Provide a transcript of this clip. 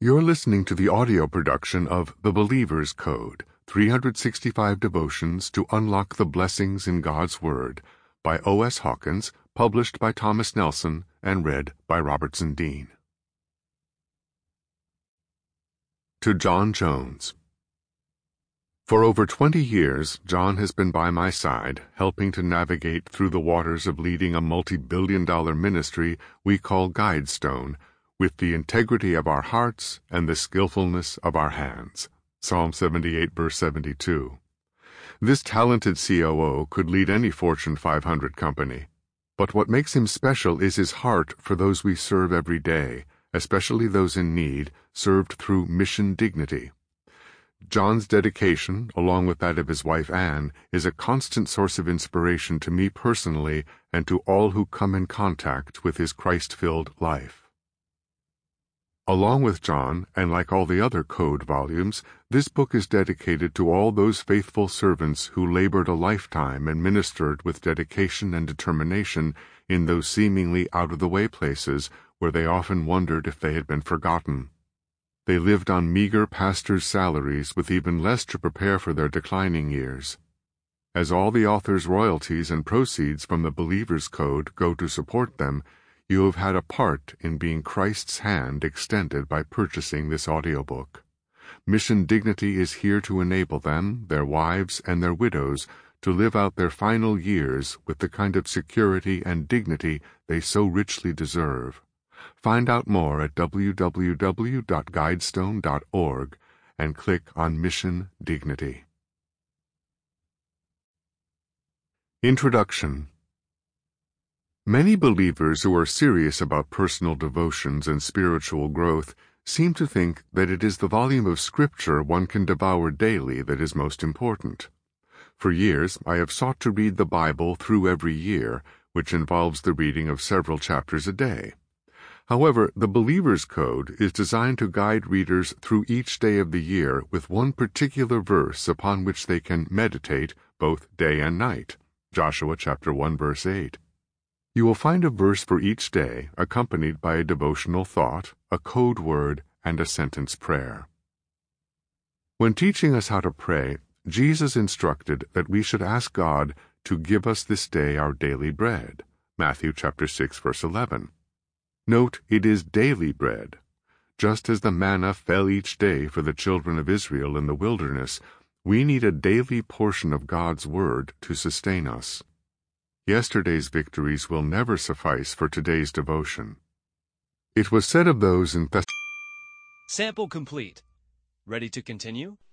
You're listening to the audio production of The Believer's Code, 365 Devotions to Unlock the Blessings in God's Word, by O.S. Hawkins, published by Thomas Nelson, and read by Robertson Dean. To John Jones. For over 20 years, John has been by my side, helping to navigate through the waters of leading a multi-billion-dollar ministry we call Guidestone, with the integrity of our hearts and the skillfulness of our hands. Psalm 78, verse 72. This talented COO could lead any Fortune 500 company. But what makes him special is his heart for those we serve every day, especially those in need, served through Mission Dignity. John's dedication, along with that of his wife Anne, is a constant source of inspiration to me personally and to all who come in contact with his Christ-filled life. Along with John, and like all the other Code volumes, this book is dedicated to all those faithful servants who labored a lifetime and ministered with dedication and determination in those seemingly out-of-the-way places where they often wondered if they had been forgotten. They lived on meager pastors' salaries with even less to prepare for their declining years. As all the author's royalties and proceeds from the Believer's Code go to support them, you have had a part in being Christ's hand extended by purchasing this audiobook. Mission Dignity is here to enable them, their wives, and their widows to live out their final years with the kind of security and dignity they so richly deserve. Find out more at www.guidestone.org and click on Mission Dignity. Introduction. Many believers who are serious about personal devotions and spiritual growth seem to think that it is the volume of Scripture one can devour daily that is most important. For years, I have sought to read the Bible through every year, which involves the reading of several chapters a day. However, the Believer's Code is designed to guide readers through each day of the year with one particular verse upon which they can meditate both day and night. Joshua chapter 1, verse 8. You will find a verse for each day, accompanied by a devotional thought, a code word, and a sentence prayer. When teaching us how to pray, Jesus instructed that we should ask God to give us this day our daily bread. Matthew chapter 6, verse 11. Note, it is daily bread. Just as the manna fell each day for the children of Israel in the wilderness, we need a daily portion of God's Word to sustain us. Yesterday's victories will never suffice for today's devotion. It was said of those in Sample complete. Ready to continue?